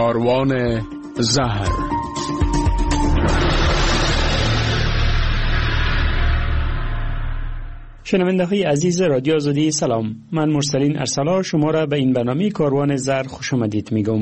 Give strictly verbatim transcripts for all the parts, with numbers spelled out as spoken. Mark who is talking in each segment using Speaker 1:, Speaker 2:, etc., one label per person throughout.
Speaker 1: کاروان زهر.
Speaker 2: شنونده های عزیز رادیو آزادی سلام، من مرسلین ارسلان شما را به این برنامه کاروان زهر خوش آمدید میگم.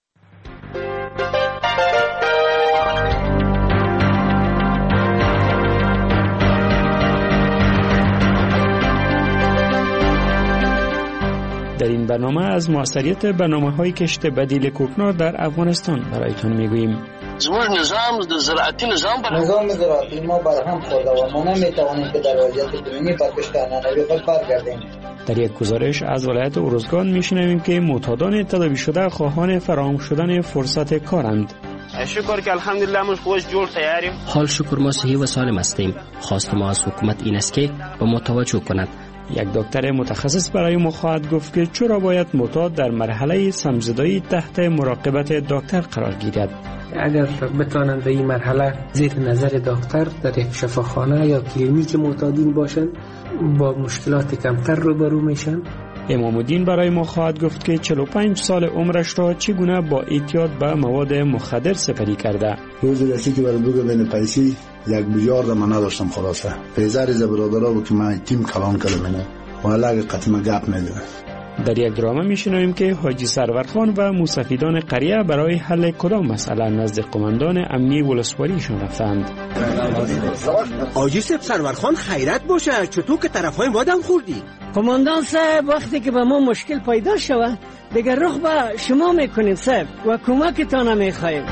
Speaker 2: در این برنامه از موثریت برنامه‌های کشت بدیل کوکنار در افغانستان برایتان میگوییم.
Speaker 3: زموږ نظام د زراعتي نظام بر
Speaker 4: نظام زراعتی ما برهم خورده و ما نمیتوانیم که در وضعیت کنونی بر کشت عنعنوی خود برگردیم.
Speaker 2: در یک گزارش از ولایت ارزگان میشنویم که معتادان تداوی شده خواهان فراهم شدن فرصت کارند.
Speaker 5: شکر که الحمدلله ما خوش جور تیاریم.
Speaker 6: حال شکر ما صحیح و سالم هستیم. خواست ما از حکومت این است که به ما توجه کند.
Speaker 2: یک دکتر متخصص برای ما خواهد گفت که چرا باید معتاد در مرحله سمزدایی تحت مراقبت دکتر قرار گیرد.
Speaker 7: اگر بتوانند به این مرحله زیر نظر دکتر در یک شفاخانه یا کلینیک معتادین باشند، با مشکلات کمتر روبرو میشن.
Speaker 2: امام الدین برای ما خواهد گفت که چهل و پنج سال عمرش را چگونه با اعتیاد به مواد مخدر سپری کرده.
Speaker 8: روزی رسید که برای بگه بین پیسی یک بیار را من نداشتم خلاصه. پیزار از برادرها بود که من تیم کلان کردم اینه و علاقه قطمه گپ نداره.
Speaker 2: در یک درامه میشنویم که حاجی سرورخان و موسفیدان قریه برای حل کدام مسئله نزد قماندان امنی ولسواریشان رفتند.
Speaker 9: حاجی سرورخان خیرت باشه، چطور که طرفای ما دم خوردی؟
Speaker 10: قماندان صاحب وقتی که به ما مشکل پیدا شود دیگر رخ به شما میکنیم صاحب و کمکتان میخواهیم.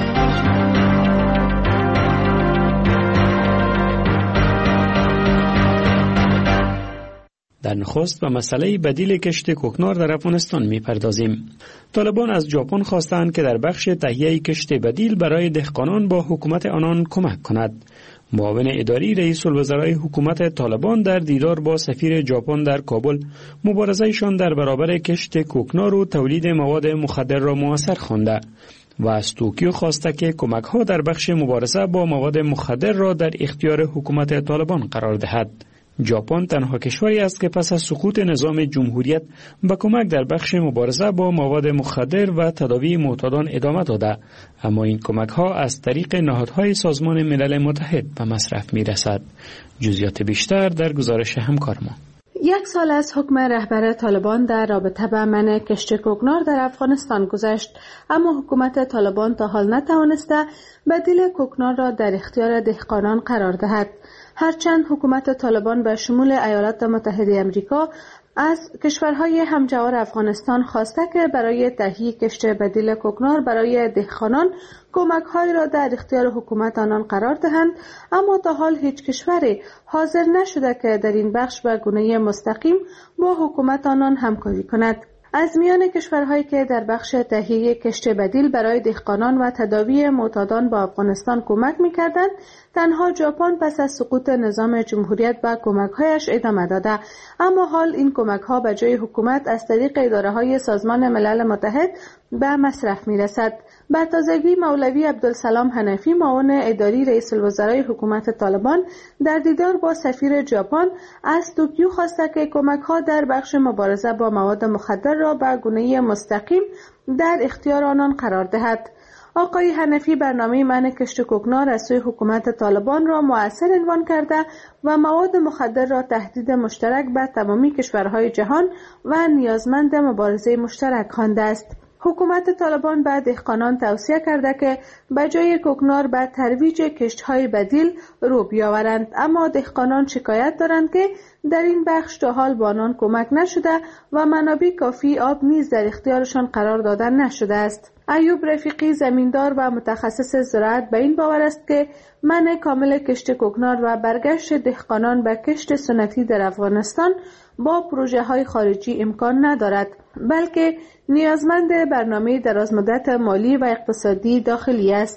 Speaker 10: در نخست به مسئله بدیل کشت کوکنار در افغانستان میپردازیم. طالبان از ژاپن خواستند که در بخش تهیه کشت بدیل برای دهقانان با حکومت آنان کمک کند. معاون اداری رئیس الوزرای حکومت طالبان در دیدار با سفیر ژاپن در کابل مبارزه‌شان در برابر کشت کوکنار و تولید مواد مخدر را موثر خوانده و از توکیو خواسته که کمک‌ها در بخش مبارزه با مواد مخدر را در اختیار حکومت طالبان قرار دهد. ژاپن تنها کشوری است که پس از سقوط نظام جمهوریت به کمک در بخش مبارزه با مواد مخدر و تداوی معتادان ادامه داده، اما این کمک ها از طریق نهادهای سازمان ملل متحد به مصرف می رسد. جزئیات بیشتر در گزارش همکار ما.
Speaker 11: یک سال از حکم رهبر طالبان در رابطه با منع کشت کوکنار در افغانستان گذشت، اما حکومت طالبان تا حال نتوانسته بدیل کوکنار را در اختیار دهقانان قرار دهد. هرچند حکومت طالبان به شمول ایالات متحده آمریکا از کشورهای همجوار افغانستان خواسته که برای تهیه کشت بدیل کوکنار برای دهقانان کمک‌هایی را در اختیار حکومت آنان قرار دهند، اما تا حال هیچ کشوری حاضر نشده که در این بخش به گونه مستقیم با حکومت آنان همکاری کند. از میان کشورهایی که در بخش تهیه کشت بدیل برای دهقانان و تداوی معتادان با افغانستان کمک می‌کردند، تنها ژاپن پس از سقوط نظام جمهوریت به کمک‌هایش ادامه داده، اما حال این کمک‌ها به جای حکومت از طریق اداره‌های سازمان ملل متحد به مصرف می‌رسد. به تازگی مولوی عبدالسلام حنفی معاون اداری رئیس الوزرای حکومت طالبان در دیدار با سفیر ژاپن از توکیو خواسته که کمک‌ها در بخش مبارزه با مواد مخدر را به گونه مستقیم در اختیار آنان قرار دهد. آقای حنفی برنامه منع کشت کوکنار از سوی حکومت طالبان را مؤثر عنوان کرده و مواد مخدر را تهدید مشترک به تمامی کشورهای جهان و نیازمند مبارزه مشترک خوانده است. حکومت طالبان به دهقانان توصیه کرده که به جای کوکنار به ترویج کشت‌های بدیل رو بیاورند، اما دهقانان شکایت دارند که در این بخش تا حال به آنان کمک نشده و منابع کافی آب نیز در اختیارشان قرار داده نشده است. ایوب رفیقی زمیندار و متخصص زراعت به این باور است که منع کامل کشت کوکنار و برگشت دهقانان به کشت سنتی در افغانستان با پروژه های خارجی امکان ندارد، بلکه نیازمند برنامه درازمدت مالی و اقتصادی داخلی است.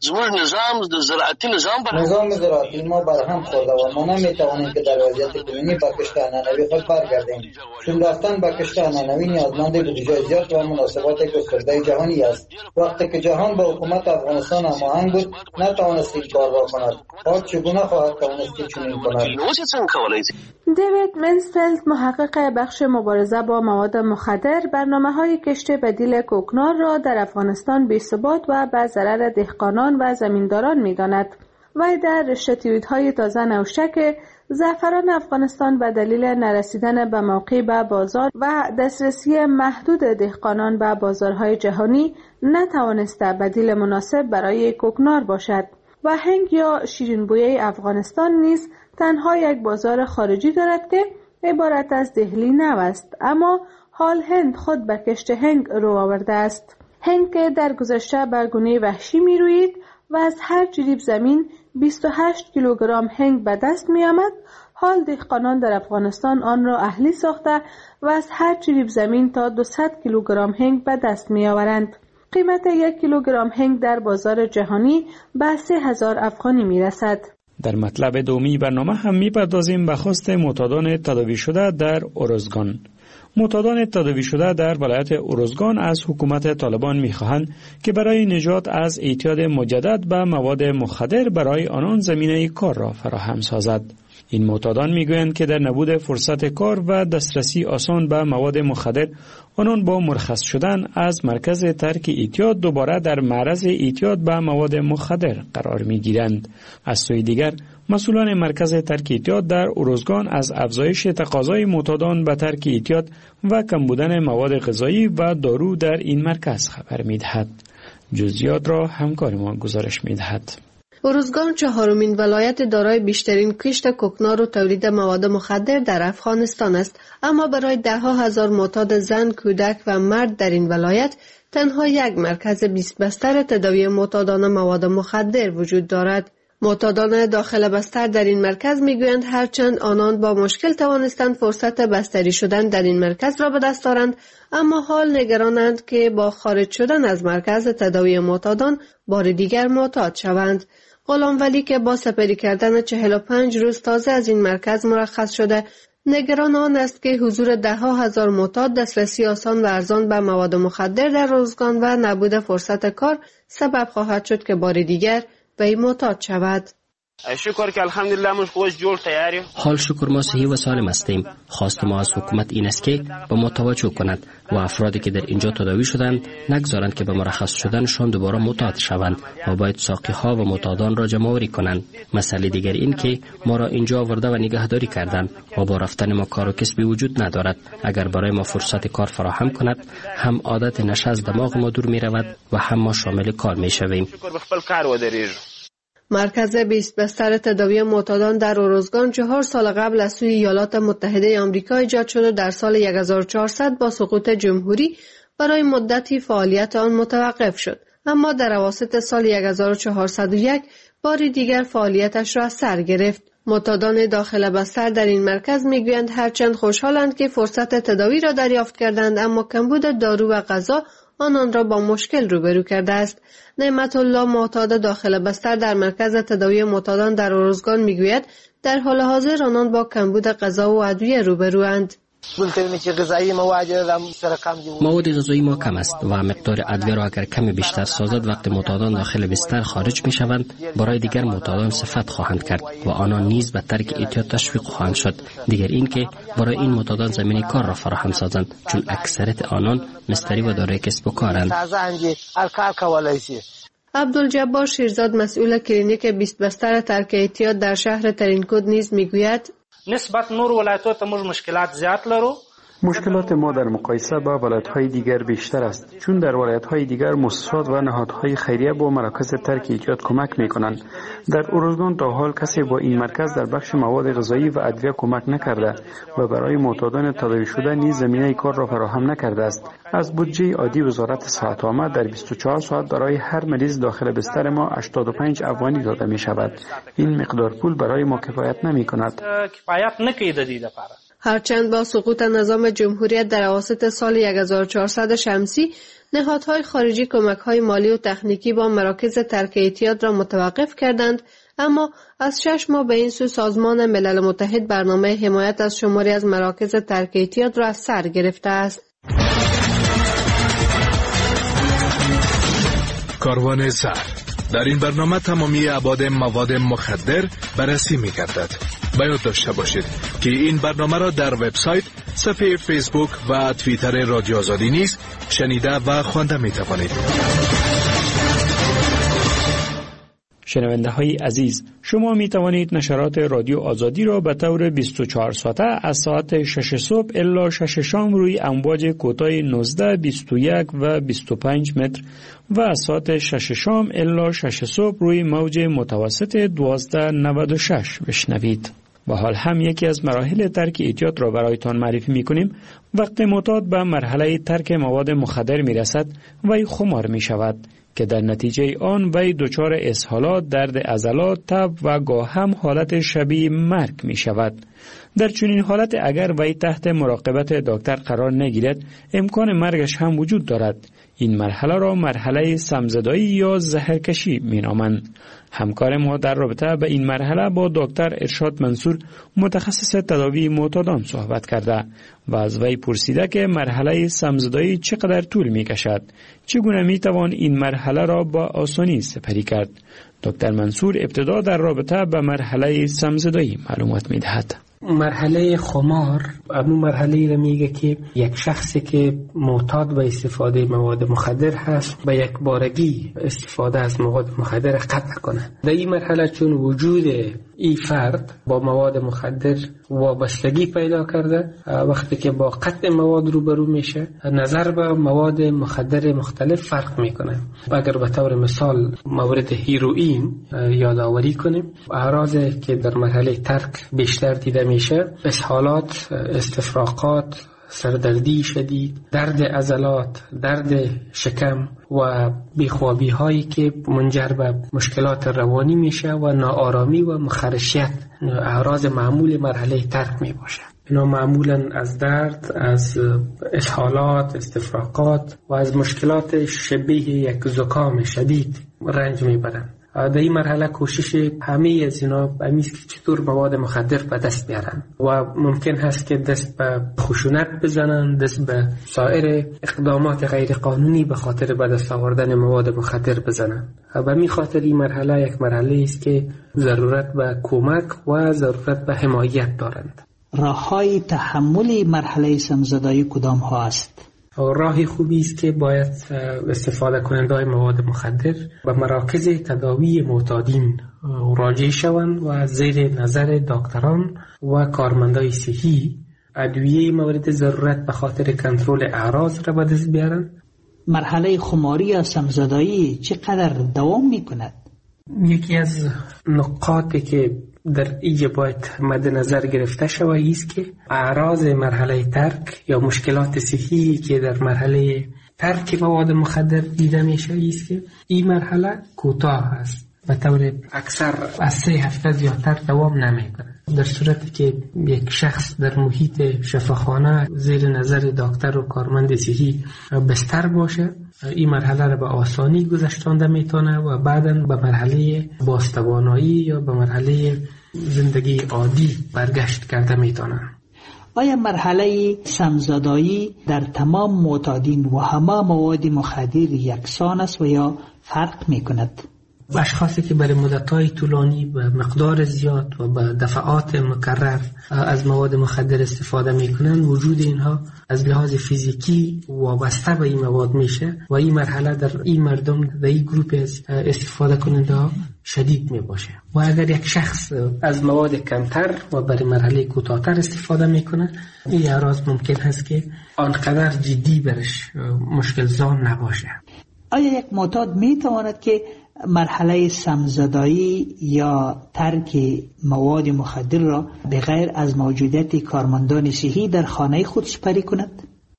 Speaker 3: زموږ نظام د زراعتي نظام برخلاف
Speaker 4: نظام زراعتی ما برهم خورده و ما نمیتوانیم که در وضعیت کنونی با کشت عنعنوی خود برگردیم، چون رفتن با کشت عنعنوی نیازمند بودجه زیاد و مناسبات گسترده جهانی است. وقتی که جهان با حکومت افغانستان هماهنگ بود نتوانست این کار را کند، حال چگونه خواهد توانست که چنین کند؟
Speaker 11: دیوید منسفیلد، محقق بخش مبارزه با مواد مخدر، برنامه‌های کشت بدیل کوکنار را در افغانستان بی‌ثبات و به ضرر دهقانان و زمینداران می‌داند. وی در رشته توییت‌های تازه نوشته که زعفران افغانستان به دلیل نرسیدن به موقع به بازار و دسترسی محدود دهقانان به بازارهای جهانی نتوانسته بدیل مناسب برای کوکنار باشد و هنگ یا شیرین‌بویه افغانستان نیز تنها یک بازار خارجی دارد که عبارت از دهلی نو است، اما حال هند خود به کشت هنگ رو آورده است. هنگ که در گذشته به گونه وحشی می روید و از هر جریب زمین بیست و هشت کیلوگرم هنگ به دست می آمد، حال دهقانان در افغانستان آن را اهلی ساخته و از هر جریب زمین تا دویست کیلوگرم هنگ به دست می آورند. قیمت یک کیلوگرم هنگ در بازار جهانی به سه هزار افغانی می رسد.
Speaker 2: در مطلب دومی برنامه هم می‌پردازیم به خواست معتادان تداوی شده در اروزگان. معتادان تداوی شده در ولایت اروزگان از حکومت طالبان می‌خواهند که برای نجات از اعتیاد مجدد به مواد مخدر برای آنان زمینه کار را فراهم سازد. این معتادان میگویند که در نبود فرصت کار و دسترسی آسان به مواد مخدر، آنان با مرخص شدن از مرکز ترک اعتیاد دوباره در معرض اعتیاد به مواد مخدر قرار میگیرند. از سوی دیگر، مسئولان مرکز ترک اعتیاد در اروزگان از افزایش تقاضای معتادان به ترک اعتیاد و کم بودن مواد غذایی و دارو در این مرکز خبر میدهد. جزئیات را همکار ما گزارش میدهد.
Speaker 12: اروزگان چهارمین ولایت دارای بیشترین کشت کوکنار و تولید مواد مخدر در افغانستان است، اما برای ده ها هزار معتاد زن، کودک و مرد در این ولایت تنها یک مرکز بیست بستر تداوی معتادان مواد مخدر وجود دارد. معتادان داخل بستر در این مرکز میگویند هرچند آنان با مشکل توانستند فرصت بستری شدن در این مرکز را به دست آورند، اما حال نگرانند که با خارج شدن از مرکز تداوی معتادان بار دیگر معتاد شوند. غلام ولی که با سپری کردن چهل و پنج روز تازه از این مرکز مرخص شده، نگران آن است که حضور ده ها هزار معتاد، دسترسی آسان و ارزان به مواد مخدر در اروزگان و نبود فرصت کار سبب خواهد شد که بار دیگر وی معتاد شود.
Speaker 5: شکر که الحمدلله ما خوش جور تیاریم.
Speaker 6: حال شکر ما صحیح و سالم هستیم. خواست ما از حکومت این است که به ما توجه کند و افرادی که در اینجا تداوی شدند نگذارند که به مرخص شدنشان دوباره معتاد شوند و باید ساقی ها و معتادان را جمع آوری کنند. مسئله دیگر این که ما را اینجا آورده و نگهداری کردند و با رفتن ما کار و کسبی وجود ندارد. اگر برای ما فرصت کار فراهم کند، هم عادت نشه از دماغ ما دور می رود و هم ما شامل کار می شویم.
Speaker 12: مرکز بیست بستر تداوی معتادان در اروزگان چهار سال قبل از سوی ایالات متحده آمریکا ایجاد شد و در سال هزار و چهارصد با سقوط جمهوری برای مدتی فعالیت آن متوقف شد، اما در اواسط سال هزار و چهارصد و یک بار دیگر فعالیتش را از سر گرفت. معتادان داخل بستر در این مرکز میگویند هرچند خوشحالند که فرصت تداوی را دریافت کردند، اما کمبود دارو و غذا آنان را با مشکل روبرو کرده است. نعمت الله معتاد داخل بستر در مرکز تداوی معتادان در اروزگان میگوید در حال حاضر آنان با کمبود غذا و ادویه روبروند.
Speaker 6: مواد غذایی ما کم است و مقدار ادویه را اگر کمی بیشتر سازد وقت معتادان داخل بستر خارج می شوند، برای دیگر معتادان صفت خواهند کرد و آنان نیز به ترک اعتیاد تشویق خواهند شد. دیگر این که برای این معتادان زمینه کار را فراهم سازند، چون اکثریت آنان مستری و دارای کسب و کارند.
Speaker 12: عبدالجبار شیرزاد، مسئول کلینیک بیست بستر ترک اعتیاد در شهر ترینکود نیز میگوید
Speaker 13: نسبت نور ولایت‌ها ته موږ مشکلات زیات لرو.
Speaker 2: مشکلات ما در مقایسه با ولایت‌های دیگر بیشتر است، چون در ولایت‌های دیگر مؤسسات و نهادهای خیریه با مراکز ترک اعتیاد کمک می‌کنند. در اروزگان تا حال کسی با این مرکز در بخش مواد غذایی و ادویه کمک نکرده و برای معتادان تداوی شده نیز زمینه کار را فراهم نکرده است. از بودجه عادی وزارت صحت عامه در بیست و چهار ساعت برای هر مریض داخل بستر ما هشتاد و پنج افغانی داده می‌شود. این مقدار پول برای ما کفایت نمی‌کند.
Speaker 13: کفایت نکوي د دې لپاره.
Speaker 12: هرچند با سقوط نظام جمهوریت در اواسط سال هزار و چهارصد شمسی، نهادهای خارجی کمک‌های مالی و تکنیکی با مراکز ترک اعتیاد را متوقف کردند، اما از شش ماه به این سو سازمان ملل متحد برنامه حمایت از شماری از مراکز ترک اعتیاد را از سر گرفته است.
Speaker 14: کاروان زهر در این برنامه تمامی ابعاد مواد مخدر بررسی می‌گردد. باید داشته باشید که این برنامه را در وبسایت، صفحه فیسبوک و توییتر رادیو آزادی نیز شنیده و خوانده می‌توانید.
Speaker 2: شنونده های عزیز، شما می توانید نشرات رادیو آزادی را به طور بیست و چهار ساعته از ساعت شش صبح الی شش شام روی امواج کوتاه نوزده، بیست و یک و بیست و پنج متر و از ساعت شش شام الی شش صبح روی موج متوسط دوازده نود و شش بشنوید. و حال هم یکی از مراحل ترک اعتیاد را برایتان معرفی می کنیم. وقتی معتاد به مرحله ترک مواد مخدر می رسد، وی خمار می شود که در نتیجه آن وی دچار اسهالات، درد عضلات، تب و گاه هم حالت شبیه مرگ می شود. در چنین حالت اگر وی تحت مراقبت دکتر قرار نگیرد، امکان مرگش هم وجود دارد. این مرحله را مرحله سمزدایی یا زهرکشی می نامند. همکار ما در رابطه به این مرحله با دکتر ارشاد منصور، متخصص تداوی معتادان صحبت کرده و از وی پرسیده که مرحله سمزدایی چقدر طول می کشد، چگونه می توان این مرحله را با آسانی سپری کرد. دکتر منصور ابتدا در رابطه به مرحله سمزدایی معلومات می دهد.
Speaker 7: مرحله خمار همون مرحله را میگه که یک شخصی که معتاد به استفاده مواد مخدر هست به یک بارگی استفاده از مواد مخدر قطع کنه. در این مرحله چون وجود این فرد با مواد مخدر وابستگی پیدا کرده، وقتی که با قطع مواد روبرو میشه نظر به مواد مخدر مختلف فرق میکنه. اگر به طور مثال مورد هیروئین یادآوری کنیم، اعراضی که در مرحله ترک بیشتر دیده میشه اسهالات، استفراغات، سردردی شدید، درد عضلات، درد شکم و بیخوابی هایی که منجر به مشکلات روانی میشه و ناآرامی و مخرشیت اعراض معمول مرحله ترک می باشه. اینا معمولا از درد، از اسهالات، استفراغات و از مشکلات شبیه یک زکام شدید رنج میبرن. در این مرحله کوشش همه از اینا همیست که چطور مواد مخدر به دست بیارن و ممکن هست که دست به خشونت بزنن، دست به سایر اقدامات غیر قانونی به خاطر به دست آوردن مواد مخدر بزنن. و می خاطر این مرحله یک مرحله است که ضرورت به کمک و ضرورت به حمایت دارند.
Speaker 15: راه‌های تحمل مرحله سمزدایی کدام ها است؟
Speaker 7: راهی خوبی است که باید استفاده کننده های مواد مخدر به مراکز تداوی معتادین راجع شوند و زیر نظر دکتران و کارمندای صحی ادویه مورد ضرورت به خاطر کنترل اعراض را به دست بیارن.
Speaker 15: مرحله خماری یا سمزدایی چقدر دوام می کند؟
Speaker 7: یکی از نقاطی که در اینجا باید مد نظر گرفته شود است که اعراض مرحله ترک یا مشکلات صحی که در مرحله ترک مواد مخدر دیده میشه است که این مرحله کوتاه است، به طور اکثر از سه هفته زیادتر دوام نمیکنه. در صورتی که یک شخص در محیط شفاخانه زیر نظر دکتر و کارمند صحی بستر باشه، این مرحله را به آسانی گذشتانده میتونه و بعداً به مرحله بازتوانایی یا به مرحله زندگی عادی برگشت کرده میتونه.
Speaker 15: آیا مرحله سمزدایی در تمام معتادین و همه مواد مخدر یکسان است و یا فرق میکند؟
Speaker 7: اشخاصی که برای مدت‌های طولانی به مقدار زیاد و به دفعات مکرر از مواد مخدر استفاده میکنن، وجود اینها از لحاظ فیزیکی وابسته به این مواد میشه و این مرحله در این مردم در این گروپ استفاده کننده ها شدید میباشه. و اگر یک شخص از مواد کمتر و برای مرحله کوتاه‌تر استفاده میکنه، این اعراض ممکن هست که آنقدر جدی برش مشکل زا نباشه.
Speaker 15: آیا یک معتاد میتواند که مرحله سمزدایی یا ترک مواد مخدر را بغیر از موجودیت کارمندان صحی در خانه خود سپری کند؟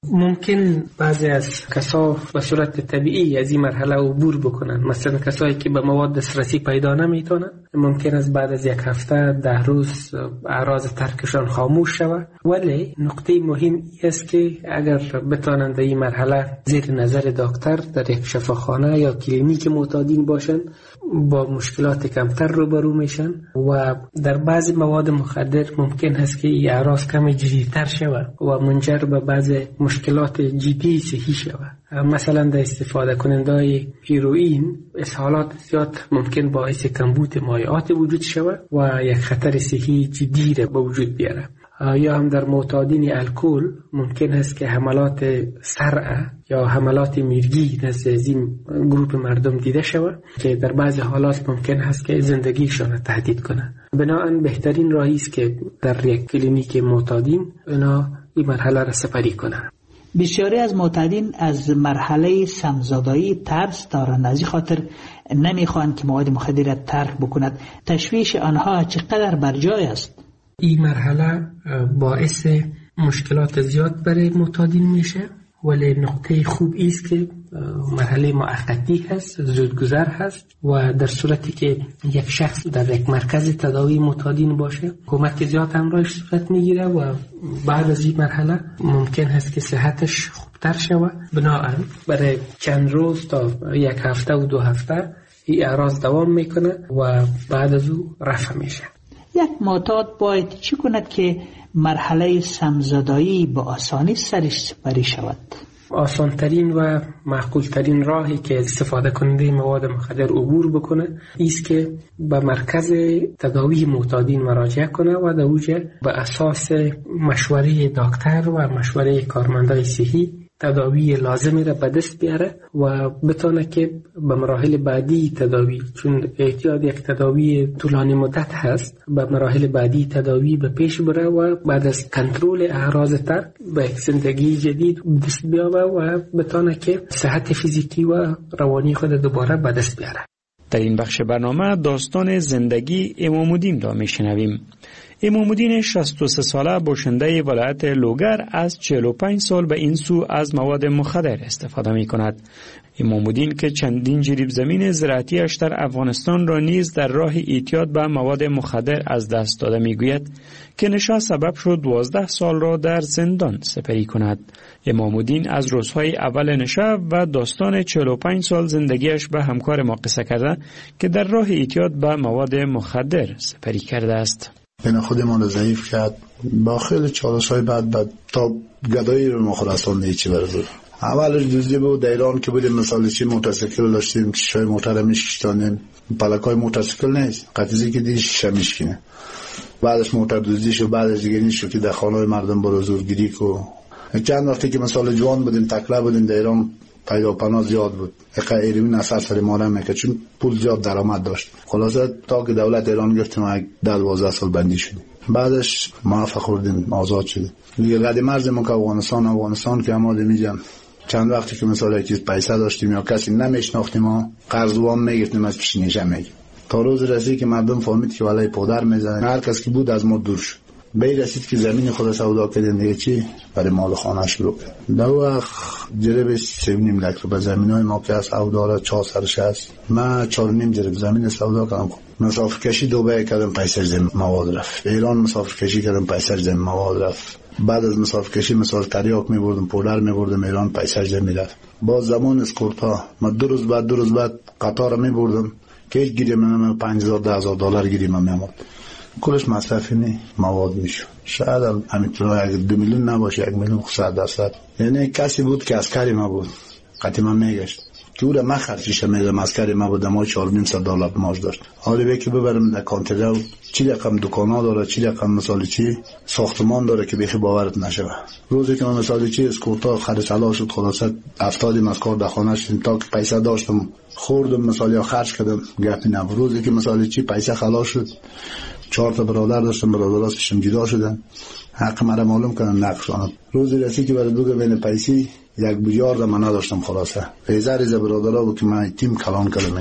Speaker 7: ممکن بعضی از کسا به صورت طبیعی از این مرحله عبور بکنن. مثلا کسایی که به مواد دسترسی پیدا نمیتونن ممکن است بعد از یک هفته ده روز اعراض ترکشان خاموش شود. ولی نقطه مهم است که اگر بتانند این مرحله زیر نظر دکتر در یک شفاخانه یا کلینیک معتادین باشن با مشکلات کمتر روبرو میشن و در بعضی مواد مخدر ممکن است که این اعراض کم جدی‌تر شود و منجر به بعضی مشکلات جدی صحی شود. مثلا در استفاده کننده هیروئین اسهالات زیاد ممکن باعث کمبود مایعات وجود شود و یک خطر صحی جدی را به وجود بیاره. یا هم در معتادین الکل ممکن است که حملات صرع یا حملات میرگی نزد این گروه مردم دیده شود که در بعضی حالات ممکن است که زندگیشان تهدید کنه. بنابراین بهترین راهی است که در یک کلینیک معتادین اینا این مرحله را سپری کنند.
Speaker 15: بسیاری از معتادین از مرحله سمزدایی ترس دارند، از این خاطر نمیخوان که مواد مخدر را ترک بکند. تشویش آنها چقدر بر جای است؟
Speaker 7: این مرحله باعث مشکلات زیاد برای معتادین میشه، ولی نقطه خوب است که مرحله موقتی هست، زودگذر هست و در صورتی که یک شخص در یک مرکز تداوی معتادین باشه کمک زیاد همراهش صورت میگیره و بعد از این مرحله ممکن هست که صحتش خوبتر شود. بنابراین برای چند روز تا یک هفته و دو هفته این اعراض دوام میکنه و بعد از او رفع میشه.
Speaker 15: یک معتاد باید چی کند که مرحله سمزدایی به آسانی سرش سپری شود؟
Speaker 7: آسانترین و معقولترین راهی که استفاده کننده مواد مخدر عبور بکنه ایست که به مرکز تداوی معتادین مراجعه کنه و در اوجه به اساس مشوره دکتر و مشوره کارمندای صحی تداوی لازمی را به دست بیاره و بتونه که به مراحل بعدی تداوی، چون احتیاج یک تداوی طولانی مدت هست، به مراحل بعدی تداوی به پیش بره و بعد از کنترل اعراض ترک به یک زندگی جدید دست بیاره و بتونه که صحت فیزیکی و روانی خود دوباره به دست بیاره.
Speaker 2: در این بخش برنامه داستان زندگی امام‌الدین را میشنویم. امام‌الدین شصت و سه ساله باشنده ولایت لوگر از چهل و پنج سال به این سو از مواد مخدر استفاده می کند. امام‌الدین که چندین جریب زمین زراعتیش در افغانستان را نیز در راه اعتیاد به مواد مخدر از دست داده می گوید که نشه سبب شد دوازده سال را در زندان سپری کند. امام‌الدین از روزهای اول نشه و داستان چهل و پنج سال زندگیش به همکار ما قصه کرده که در راه اعتیاد به مواد مخدر سپری کرده است.
Speaker 8: این خودمان رو ضعیف کرد. با خیلی چالش های بعد بعد تا گدایی رو مخورستان نیچی برزور. اولش دوزی بود در ایران که بودیم مثال چی موتورسیکل داشتیم، شیشه موتور رو میشکشتانیم، پلک های موتورسیکل نیست، قطیزی که دیگه شیشه میشکنه. بعدش موتور دوزی شد، بعدش دیگه نیست که در خانه مردم برو زورگیری کو. چند وقتی که مثال جوان بودیم تکله بودیم در ایران پیدا پناه زیاد بود. اقا ایرمین اثر سر ماره میکرد چون پول زیاد درآمد داشت. خلاصه تا که دولت ایران گفتیم یک ده دوازده سال بندی شدیم. بعدش موفق خوردیم، آزاد شدیم. دیگه رد مرز ما که افغانستان افغانستان که ما میگم چند وقتی که مثلا یکی پیسه داشتیم یا کسی نمیشناختیم ما قرض وام میگرفتیم از پیش نیشه میگیم. تا روز رسید که مردم فهمید که ولای پدر میزنه، هر کس که بود از ما دور شد. به رسید که زمین خود سودا کردن دیگه چی برای مال خانه شروع کرد. در وقت جرب سه و نیم لک رو به زمینای ما که از سودا را چهار سرش هست. من چهار و نیم جرب زمین سودا کردم. مسافر کشی دبی کردم پیسر زمین مواد رفت. ایران مسافر کشی کردم پیسر زمین مواد رفت. بعد از مسافر کشی مثال تریاک می بردم، پولر می بردم ایران پیسر زمین رفت. با زمان اسکورتا ما دو روز بعد دو روز بعد قطار می بردم که هیچ گیری من پنج هزار ده هزار دلار گیری من میامد. کلش مصرفی نی مواد میشو. شاید هم همینطور یک دو میلیون نباشه، یک میلیون صد درصد. یعنی کسی بود که عسکری ما بود، قطعی من میگشت که او را من خرجیش میدم، عسکری ما بود، ما چهار و نیم صد دلار معاش داشت. حالا به که ببرم در کانتر چی رقم دکانا داره، چی رقم مثال چی ساختمان داره که بخی باورت نشه. روزی که من مثال چی اسکورتا خرج حلال شد، خلاصه افتادیم از کار در خانه شدیم تا که پیسه داشتم خوردم مثال یا خرج کردم گپی نبود. روزی که مثال چی پیسه خلاص شد، چهار تا برادر داشتم، برادرها کشم جدا شدن، حق مرا معلوم کردن نقشانم. روزی رسید که برای دوگه بین پیسی یک بیار من نداشتم. خلاصه پیزر از برادرها بود که من تیم کلان کردم اینا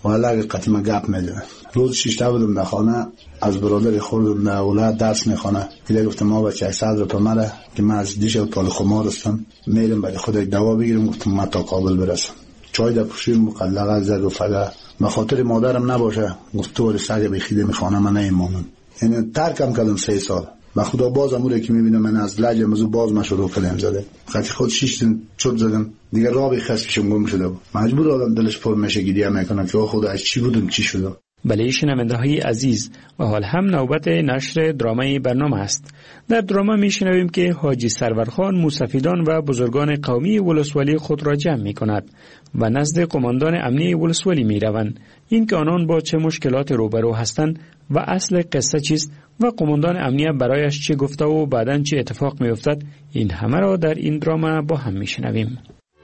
Speaker 8: ولی اگه قطعه گپ میدونه. روز شیشته بودم در خانه، از برادر خوردم در اولاد درس میخونه. دیگه گفتم ما بچه صد روپه مره که من از دیش پال خمار هستم، میرم برای خود یک دوا بگیرم. گفتم من تا کابل برسم. چای در پوشیم مقلق از زد و فقط به خاطر مادرم نباشه. گفت تو سگ بخیده میخوانه من نیمانم. یعنی ترکم کردم سه سال. و خدا باز اموره که میبینم من از لجم از باز ما شروع کلم زده. خاطر خود شش دن چوب زدم دیگه راه بخست پیشم گم شده بود. مجبور آدم دلش پر میشه گریه میکنه که خدا از چی بودم چی شده.
Speaker 2: بله شنونده های عزیز، و حال هم نوبت نشر درامای برنامه است. در دراما میشنویم که حاجی سرورخان موسفیدان و بزرگان قومی ولسوالی خود را جمع می کند و نزد قماندان امنی ولسوالی می روند. این که آنان با چه مشکلات روبرو هستند و اصل قصه چیست و قماندان امنیه برایش چه گفته و بعداً چه اتفاق می افتد، این همه را در این دراما با هم می شنویم.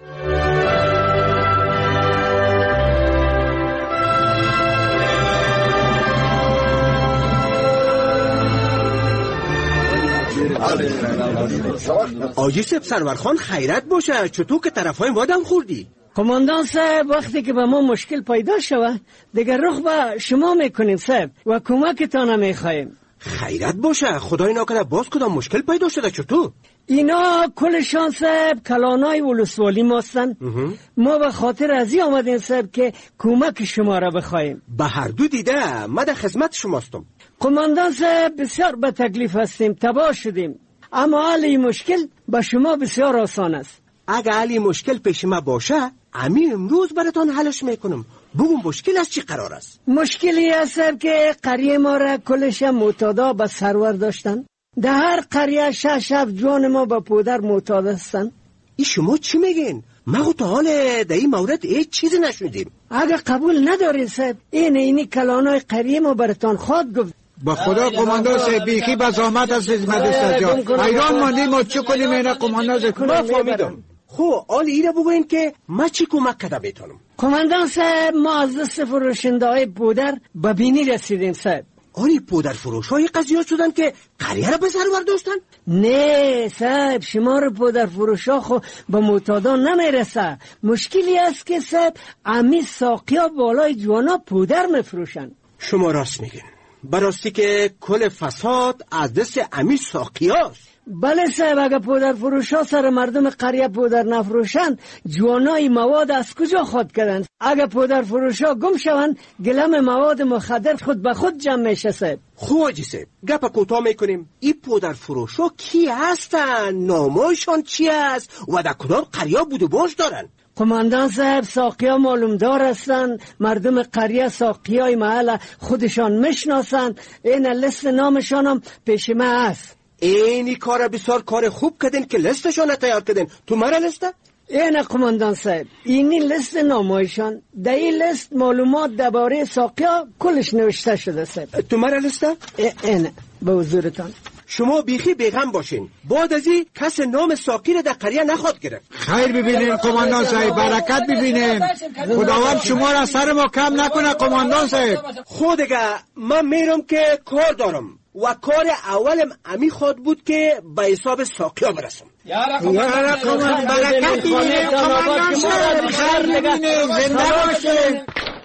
Speaker 9: آجی سب سرورخان خیرت باشه، چطور که طرفای وادم خوردی؟
Speaker 16: قماندان صاحب وقتی که به ما مشکل پیدا شود دیگه رخ به شما میکنیم صاحب و کمکتان میخوایم.
Speaker 9: خیرت باشه، خدای ناکنه باز کدام مشکل پیدا شده چطور؟
Speaker 16: اینا کلشان صاحب کلانای ولسوالی ماستن. ما به خاطر ازی آمدیم صاحب که کمک شما را بخوایم.
Speaker 9: به هر دو دیده ما در خدمت شماستم.
Speaker 16: قماندان صاحب بسیار به تکلیف هستیم، تباه شدیم، اما حل این مشکل به شما بسیار آسان است.
Speaker 9: اگه حل مشکل پیش ما باشه امی امروز براتون حلش میکنم. بگو مشکل از چی قرار است؟
Speaker 16: مشکلی است که قریه ما را کلش معتادا به سرور داشتن. در هر قریه شش هفت جوان ما به پودر معتاد هستن.
Speaker 9: ای شما چی میگین؟ ما تا حال در این مورد هیچ چیزی نشنیدیم.
Speaker 16: اگه قبول ندارین صاحب این اینی کلانای قریه ما براتون خواهد گفت.
Speaker 17: با خدا قماندان صاحب بیخی به زحمت از خدمت سجاد ایران ماندیم و چه کنیم اینا قماندان صاحب؟
Speaker 9: ما فهمیدم. خو حال ایره بگوین که ما چی کمک کده میتونم؟
Speaker 16: قماندان صاحب ما از دست فروشنده های پودر به بینی رسیدیم صاحب.
Speaker 9: آری پودر فروش های قضیه شدن که قریه را به سرور داشتن؟
Speaker 16: نه صاحب شما رو پودر فروش ها خو به معتادان نمیرسه. مشکلی است که صاحب امی ساقیا بالای جوانا پودر میفروشن.
Speaker 9: شما راست میگین، براستی که کل فساد از دست امی ساقیاست.
Speaker 16: بله صاحب اگه پودر فروش ها سر مردم قریه پودر نفروشند جوانای مواد از کجا خود کردن؟ اگه پودر فروش ها گم شوند گلم مواد مخدر خود به خود جمع میشه صاحب.
Speaker 9: خوب آجی صاحب گپ کوتاه میکنیم. این پودر فروش ها کی هستن؟ نامایشان چی است؟ و در کدام قریه بود و باش دارن؟
Speaker 16: قماندان صاحب ساقیا معلومدار هستن، مردم قریه ساقیای محل خودشان میشناسن. این لیست نامشان هم پیش ما هست.
Speaker 9: اینی کار بسیار کار خوب کردین که لیستشان تیار کردین. تو مرا لیسته؟
Speaker 16: این قماندان صاحب اینی لیست نامایشان. در این لیست معلومات درباره ساقیا کلش نوشته شده صاحب.
Speaker 9: تو مرا لیسته؟
Speaker 16: این به حضورتان.
Speaker 9: شما بیخی بیغم باشین، بعد از این کس نام ساقی را در قریه نخواد گرفت.
Speaker 17: خیر ببینین قماندان صاحب، برکت ببینین. خداوند شما را سر ما کم نکنه قماندان صاحب.
Speaker 9: خود دیگه من میرم که کار دارم و کار اولم امی خود بود که به حساب ساقیا برسم.
Speaker 17: یارا قماندان برکت ببینین قماندان صاحب، خیر ببینین، زنده باشین.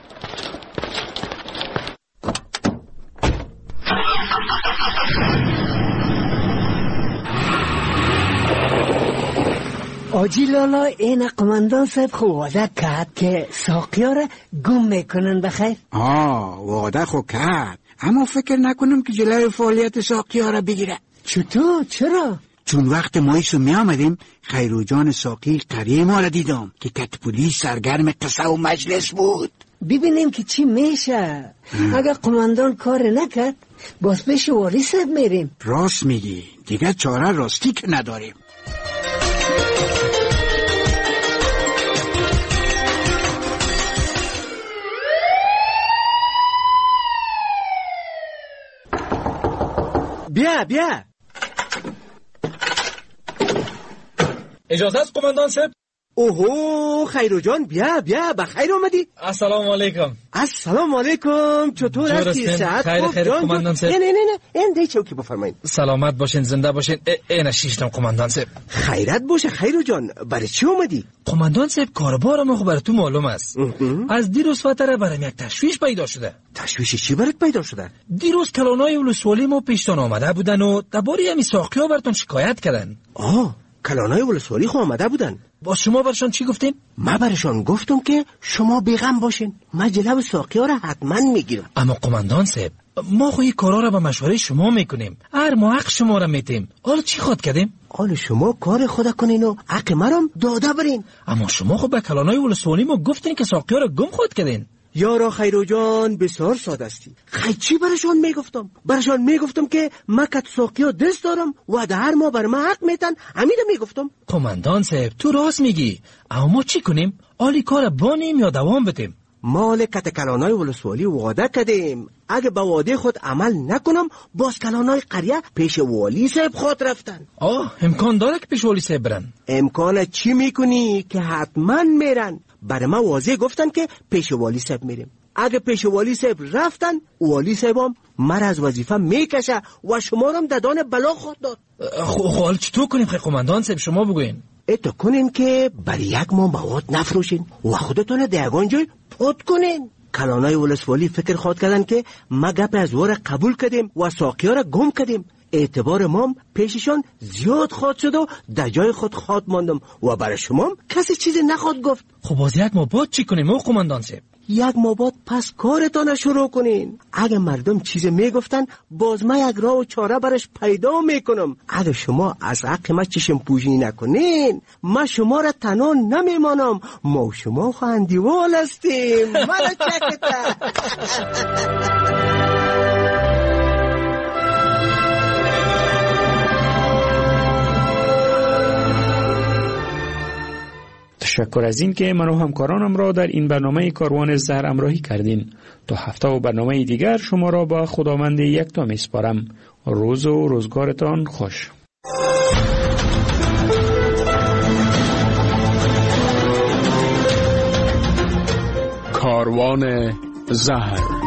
Speaker 16: آجی لالا این قماندان صاحب خو وعده کرد که ساقیا را گم میکنن بخیر.
Speaker 17: آه وعده خو کرد، اما فکر نکنم که جلوی فعالیت ساقیا را بگیره.
Speaker 16: چطور؟ چرا؟
Speaker 17: چون وقت ما ایسو می آمدیم خیرو جان ساقی قریه ما را دیدم که کتپولی سرگرم قصه و مجلس بود.
Speaker 16: ببینیم که چی میشه. اگر قماندان کار نکرد باز پیش والی صاحب میریم.
Speaker 17: راست میگی، دیگه چاره راستی که نداریم.
Speaker 9: بیا بیا.
Speaker 18: اجازه است قماندان صاحب؟
Speaker 9: اوهو خیرو جان، بیا بیا، بخیر اومدی.
Speaker 18: السلام علیکم.
Speaker 9: السلام علیکم. چطور هستی؟ صحت
Speaker 18: خیر
Speaker 9: خوب؟
Speaker 18: خیر قماندان صاحب.
Speaker 9: نه نه نه نه این چوکی بفرمایید.
Speaker 18: سلامت باشین، زنده باشین. این شیشتم قماندان صاحب.
Speaker 9: خیرت باشه خیرو جان. برای چی اومدی؟
Speaker 18: قماندان صاحب کاربار ما خب برای تو معلوم است. از دیروز فتره برام یک تشویش پیدا شده.
Speaker 9: تشویش چی برات پیدا شده؟
Speaker 18: دیروز کلانای ولسوالی ما پیشتان آمده بودن و درباره همین ساقیا براتون شکایت کردن.
Speaker 9: آه کلانای ولسوالی خو آمده بودن.
Speaker 18: با شما برشان چی گفتین؟
Speaker 9: ما برشان گفتم که شما بیغم باشین، ما جلو ساقیا را حتما میگیرم.
Speaker 18: اما قماندان صاحب ما خو این کارا را به مشوره شما میکنیم، هر ما حق شما را میتیم. حالا چی خود کردیم؟
Speaker 9: حالا شما کار خود کنین و حق مرام داده برین.
Speaker 18: اما شما خو به کلانای ولسوالی ما گفتین که ساقیا را گم خود کردین.
Speaker 9: یارا خیرو جان بسیار ساده استی. خیلی چی برشان میگفتم؟ برشان میگفتم که ما کت ساقیا دست دارم و در هر ما بر ما حق میتن، همین میگفتم.
Speaker 18: قماندان صاحب تو راست میگی، اما ما چی کنیم؟ آلی کار بانیم یا دوام بدیم؟
Speaker 9: مال کت کلانای ولسوالی وعده کردیم، اگه با وعده خود عمل نکنم باز کلانای قریه پیش والی صاحب خود رفتن.
Speaker 18: آه امکان داره که پیش والی صاحب برن؟
Speaker 9: امکان چی میکنی که حتما میرن. برای ما واضح گفتن که پیش والی صاحب میریم. اگه پیش والی صاحب رفتن والی صاحب هم مر از وظیفه میکشه و شما رو هم ددان بلا خود داد.
Speaker 18: خب حال چطور کنیم خیلی قماندان صاحب شما بگوین؟
Speaker 9: اتو کنین که برای یک ما مواد نفروشین و خودتون دیگان جای پود کنین. کلانای ولسوالی فکر خود کردن که ما گپ از وره قبول کردیم و ساقیا را گم کردیم. اعتبار مام پیششان زیاد خود شد و در جای خود خود ماندم و برای شما کسی چیزی نخواد گفت.
Speaker 18: خب باز یک ما بعد چی کنیم او قماندان صاحب؟
Speaker 9: یک ما بعد پس کارتان شروع کنین. اگه مردم چیزی میگفتن باز ما یک راه و چاره برش پیدا میکنم. اگه شما از حق ما چشم پوشی نکنین ما شما را تنها نمیمانم. ما و شما خواندیوال هستیم. مرا چکتا.
Speaker 2: تشکر از این که من و همکارانم را در این برنامه کاروان زهر همراهی کردین. تا هفته و برنامه دیگر شما را با خداوند یکتا میسپارم. روز و روزگارتان خوش.
Speaker 1: کاروان زهر